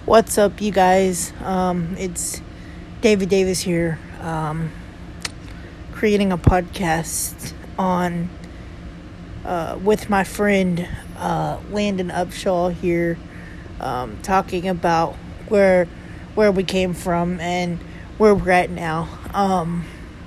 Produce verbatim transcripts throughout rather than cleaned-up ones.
What's up, you guys? Um, it's David Davis here, um, creating a podcast on uh, with my friend uh, Landon Upshaw here, um, talking about where where we came from and where we're at now. Um,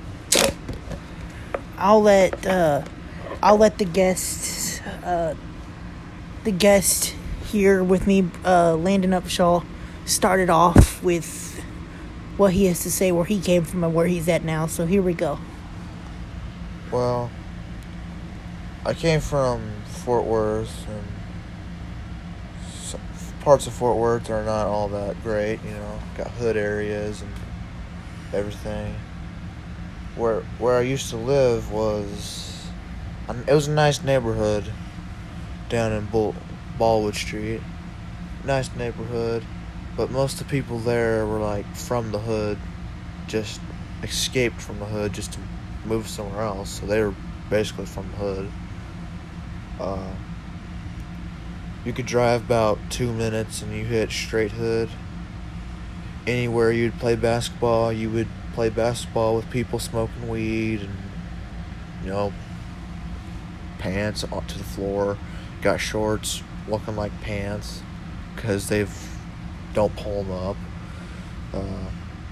I'll let uh, I'll let the guests uh, the guest here with me, uh, Landon Upshaw, started off with what he has to say, where he came from and where he's at now. So here we go. Well, I came from Fort Worth, and some parts of Fort Worth are not all that great, you know, got hood areas and everything. Where where I used to live was, it was a nice neighborhood down in Bull, Ballwood Street. Nice neighborhood, but most of the people there were like from the hood, just escaped from the hood just to move somewhere else. So they were basically from the hood. Uh, you could drive about two minutes and you hit straight hood. Anywhere you'd play basketball, you would play basketball with people smoking weed and, you know, pants onto the floor. Got shorts looking like pants because they've don't pull them up. Uh,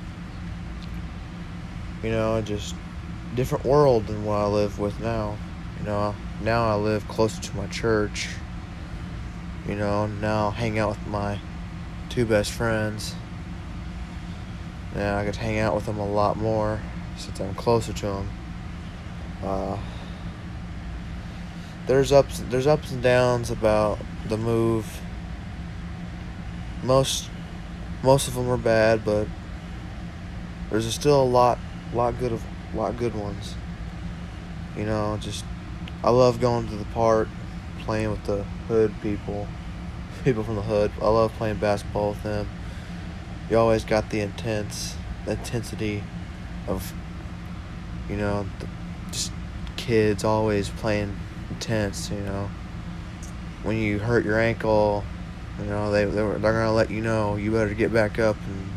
you know, just different world than what I live with now. You know, now I live closer to my church. You know, now I hang out with my two best friends. Now I get to hang out with them a lot more since I'm closer to them. Uh, there's ups, there's ups and downs about the move. Most, most of them are bad, but there's still a lot, lot good of, lot good ones. You know, just I love going to the park, playing with the hood people, people from the hood. I love playing basketball with them. You always got the intense, the intensity of, you know, the, just kids always playing intense. You know, when you hurt your ankle, you know they they were, they're gonna let you know you better get back up and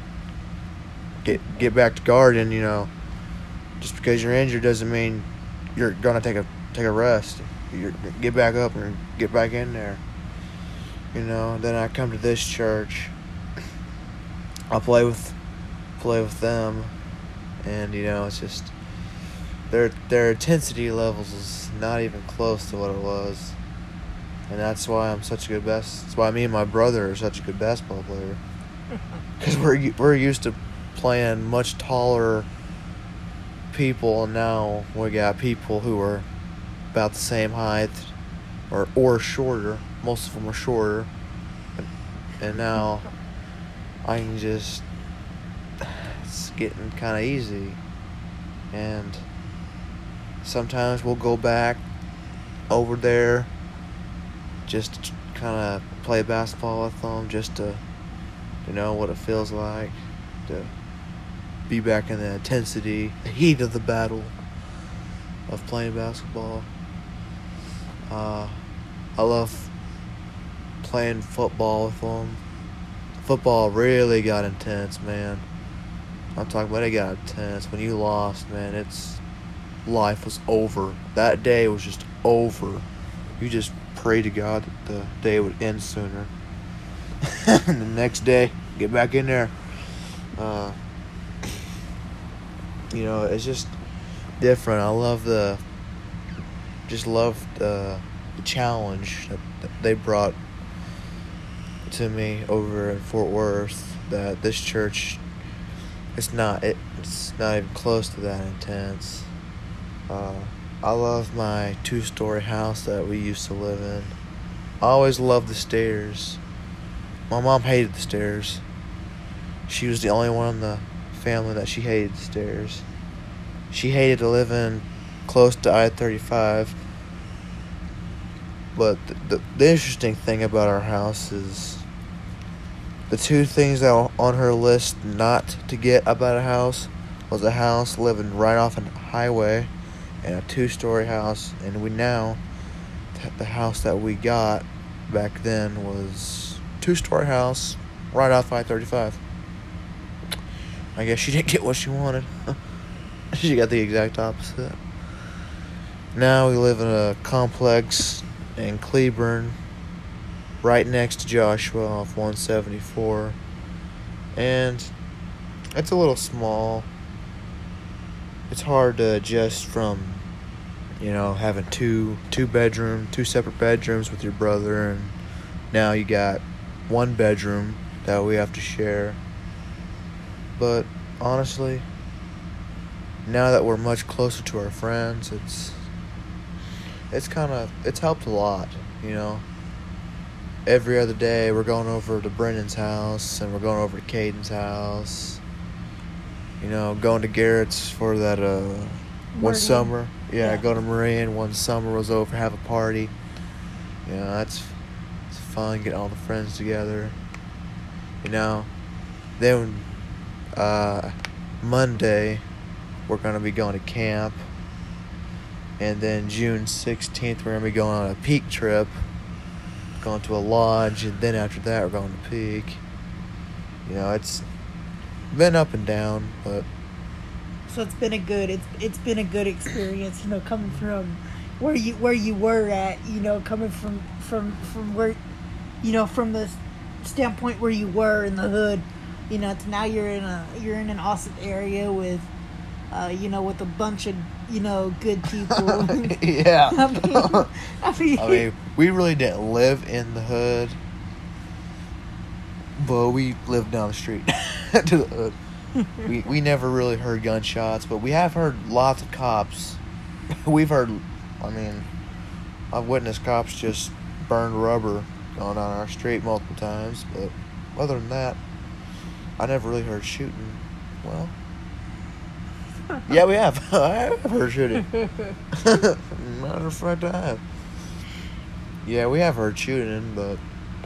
get get back to guarding. You know, just because you're injured doesn't mean you're gonna take a take a rest. You get back up and get back in there. You know. Then I come to this church. I play with play with them, and you know it's just their their intensity levels is not even close to what it was, and that's why I'm such a good bas. That's why me and my brother are such a good basketball player, because we're we're used to playing much taller people, and now we got people who are about the same height, or or shorter. Most of them are shorter, and, and now I can just, it's getting kind of easy, and sometimes we'll go back over there just to kind of play basketball with them, just to, to know what it feels like, to be back in the intensity, the heat of the battle of playing basketball. Uh, I love playing football with them. Football really got intense, man. I'm talking about it got intense. When you lost, man, it's life was over. That day was just over. You just pray to God that the day would end sooner. And the next day, get back in there. Uh, you know, it's just different. I love the, just love the, the challenge that, that they brought to me over in Fort Worth, that this church, it's not it, it's not even close to that intense. Uh, I love my two-story house that we used to live in. I always loved the stairs. My mom hated the stairs. She was the only one in the family that she hated the stairs. She hated to live in close to I thirty-five. But the, the, the interesting thing about our house is the two things that were on her list not to get about a house was a house living right off a highway and a two-story house. And we now, the house that we got back then was two-story house right off I thirty-five. I guess she didn't get what she wanted. She got the exact opposite. Now we live in a complex in Cleburne, right next to Joshua off one seventy-four. And it's a little small. It's hard to adjust from, you know, having two two bedroom, two separate bedrooms with your brother, and now you got one bedroom that we have to share. But honestly, now that we're much closer to our friends, it's it's kind of it's helped a lot, you know. Every other day we're going over to Brendan's house, and we're going over to Caden's house. You know, going to Garrett's for that uh one Meridian. summer. Yeah, Yeah. go to Marion one summer, was over, have a party. You know, that's it's fun getting all the friends together. You know, then uh, Monday we're gonna be going to camp, and then June sixteenth we're gonna be going on a Peak trip, going to a lodge, and then after that we're going to Peak. You know, it's been up and down, but So it's been a good it's it's been a good experience, you know, coming from where you where you were at, you know, coming from from from where, you know, from the standpoint where you were in the hood, you know, to now you're in a you're in an awesome area with, uh, you know, with a bunch of, you know, good people. yeah. I mean, I mean, I mean, we really didn't live in the hood, but we lived down the street to the hood. we we never really heard gunshots, but we have heard lots of cops. We've heard, I mean, I've witnessed cops just burn rubber going down our street multiple times, but other than that, I never really heard shooting. Well, yeah, we have. I have heard shooting. Matter of fact, I have. Yeah, we have heard shooting, but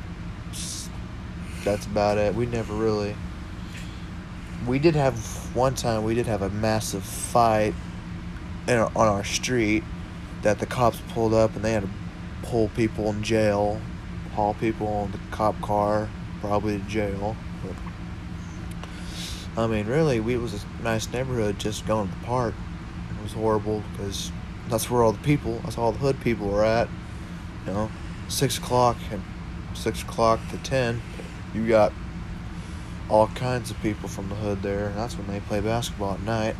that's about it. We never really... We did have, one time, we did have a massive fight in our, on our street that the cops pulled up, and they had to pull people in jail, haul people in the cop car, probably to jail. But, I mean, really, we, it was a nice neighborhood just going to the park. It was horrible because that's where all the people, that's all the hood people were at. You know, six o'clock and six o'clock to ten, you got all kinds of people from the hood there, and that's when they play basketball at night.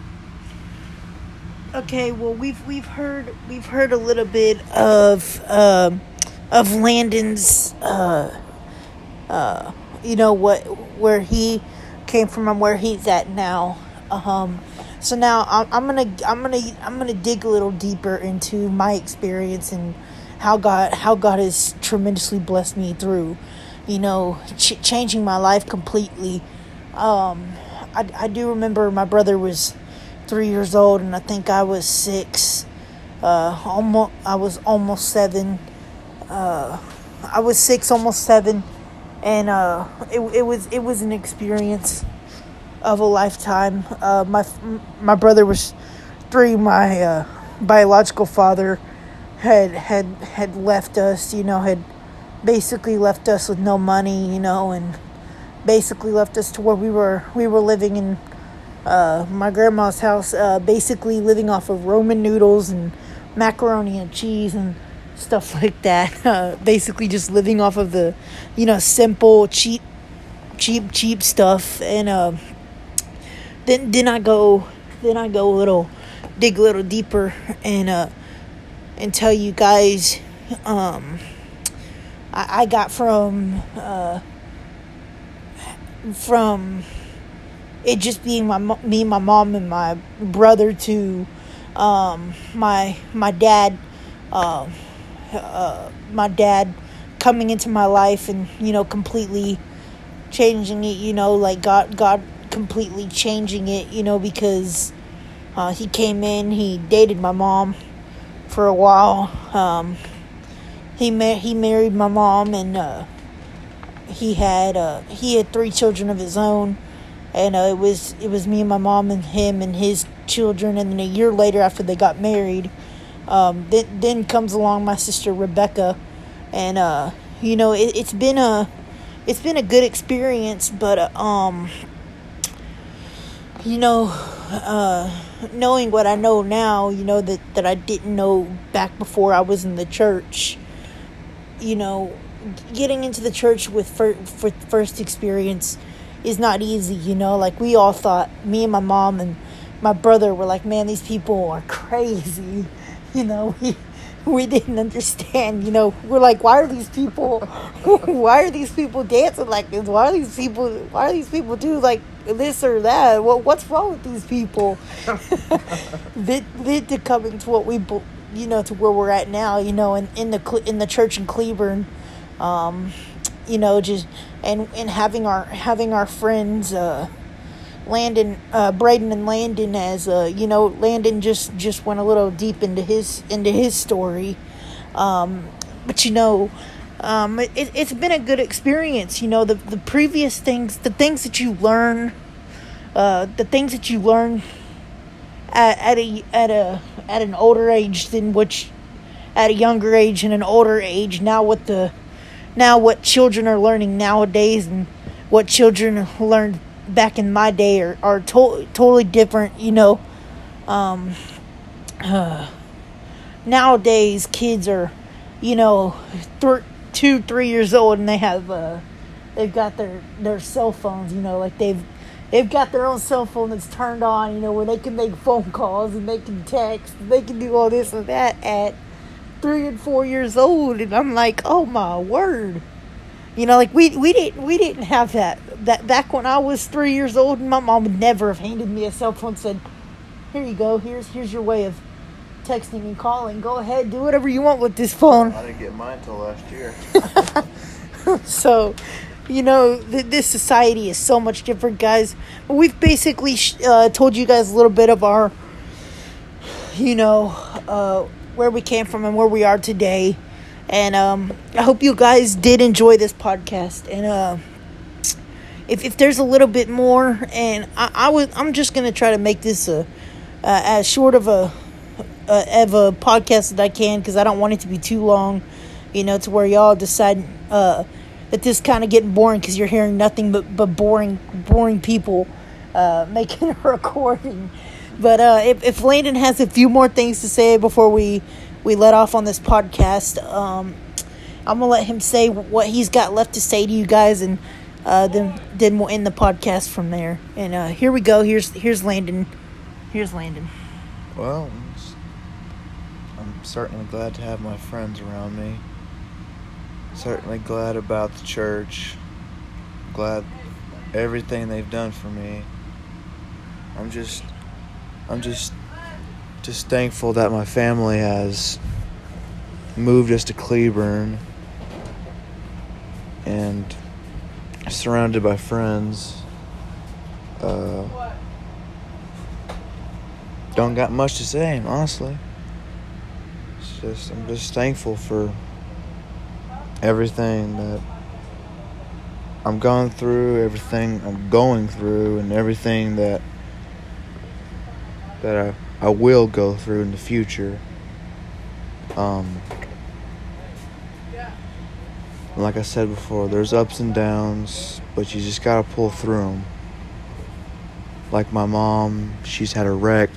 okay, well we've we've heard we've heard a little bit of um, of Landon's uh, uh, you know what where he came from and where he's at now. Um, so now I'm, I'm gonna I'm gonna I'm gonna dig a little deeper into my experience and how God how God has tremendously blessed me through, you know, ch- changing my life completely. Um, I I do remember my brother was three years old, and I think I was six. Uh, almost I was almost seven. Uh, I was six, almost seven, and uh, it it was it was an experience of a lifetime. Uh, my my brother was three. My uh, biological father had had had left us. You know, had basically left us with no money. You know, and basically left us to where we were we were living in uh, my grandma's house. Uh, basically living off of Roman noodles and macaroni and cheese and stuff like that. Uh, basically just living off of the, you know, simple, cheap, cheap, cheap stuff. And uh, then then I go then I go a little dig a little deeper and uh and tell you guys um I, I got from uh from it just being my mo- me, my mom, and my brother to um my my dad uh, uh my dad coming into my life and, you know, completely changing it, you know, like God God completely changing it, you know, because uh, he came in, he dated my mom for a while. Um, he ma- he married my mom, and uh, he had uh, he had three children of his own, and uh, it was it was me and my mom and him and his children. And then a year later, after they got married, um, then then comes along my sister Rebecca, and uh, you know, it, it's been a it's been a good experience, but uh, um, you know, uh, knowing what I know now, you know, that, that I didn't know back before I was in the church, you know, getting into the church with fir- for first experience is not easy, you know, like we all thought, me and my mom and my brother were like, man, these people are crazy, you know, we, we didn't understand, you know, we're like, why are these people, why are these people dancing like this, why are these people, why are these people do like this or that, what, what's wrong with these people, then, then to coming to what we, you know, to where we're at now, you know, in, in the, in the church in Cleburne, um, you know, just, and, and having our, having our friends, uh, Landon, uh, Braden and Landon, as uh, you know, Landon just, just went a little deep into his into his story, um, but you know, um, it, it's been a good experience. You know, the the previous things, the things that you learn, uh, the things that you learn at, at a at a at an older age than which at a younger age and an older age. Now what the now what children are learning nowadays and what children learned back in my day are, are to- totally different, you know. Um, uh, nowadays, kids are, you know, th- two, three years old, and they have, uh, they've got their, their cell phones, you know, like they've, they've got their own cell phone that's turned on, you know, where they can make phone calls and they can text, and they can do all this and that at three and four years old, and I'm like, oh my word. You know, like we we didn't we didn't have that. That back when I was three years old, my mom would never have handed me a cell phone and said, "Here you go. Here's here's your way of texting and calling. Go ahead, do whatever you want with this phone." I didn't get mine till last year. So, you know, th- this society is so much different, guys. But we've basically sh- uh, told you guys a little bit of our, you know, uh, where we came from and where we are today. And um, I hope you guys did enjoy this podcast. And uh, if if there's a little bit more, and I, I was, I'm just gonna try to make this a, uh, as short of a, a of a podcast as I can, because I don't want it to be too long. You know, to where y'all decide uh, that this kind of getting boring because you're hearing nothing but but boring boring people uh, making a recording. But uh, if if Landon has a few more things to say before we. we let off on this podcast, um, I'm going to let him say what he's got left to say to you guys, and uh, then then we'll end the podcast from there. And uh, here we go. Here's here's Landon. Here's Landon. Well, I'm certainly glad to have my friends around me. Certainly glad about the church. Glad everything they've done for me. I'm just, I'm just... Just thankful that my family has moved us to Cleburne and surrounded by friends. Uh, don't got much to say, honestly. It's just I'm just thankful for everything that I'm going through, everything I'm going through, and everything that that I. I will go through in the future. Um, like I said before, there's ups and downs, but you just gotta pull through them. Like my mom, she's had a wreck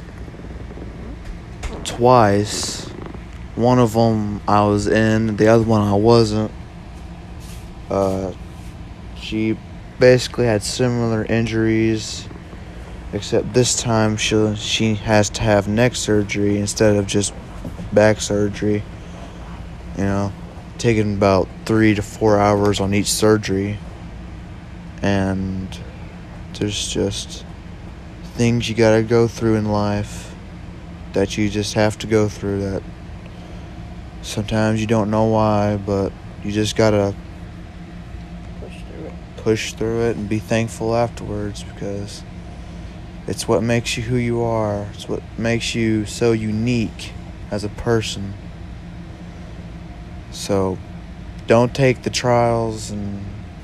twice. One of them I was in, the other one I wasn't. Uh, she basically had similar injuries. Except this time she she has to have neck surgery instead of just back surgery. You know, taking about three to four hours on each surgery. And there's just things you gotta go through in life that you just have to go through, that sometimes you don't know why, but you just gotta Push through it. Push through it and be thankful afterwards, because it's what makes you who you are. It's what makes you so unique as a person. So, don't take the trials and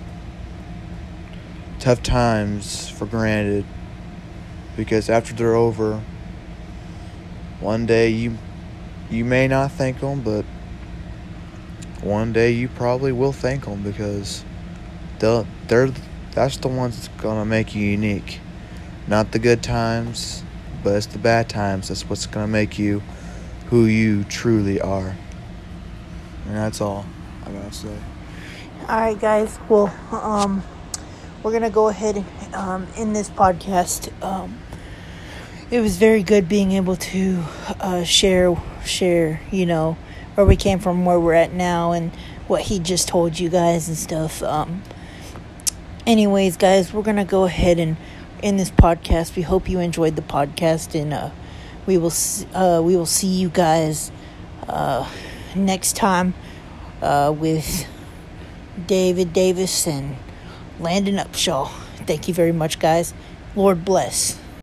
tough times for granted, because after they're over, one day you you may not thank them, but one day you probably will thank them, because they'll, they're that's the ones that's gonna make you unique. Not the good times, but it's the bad times. That's what's gonna make you who you truly are. And that's all I gotta say. Alright, guys. Well, um, we're going to go ahead and um, end this podcast. Um, it was very good being able to uh, share, share, you know, where we came from, where we're at now, and what he just told you guys and stuff. Um, anyways, guys, we're going to go ahead and end this podcast. We hope you enjoyed the podcast, and uh, we will uh, we will see you guys uh, next time uh, with David Davis and Landon Upshaw. Thank you very much, guys. Lord bless.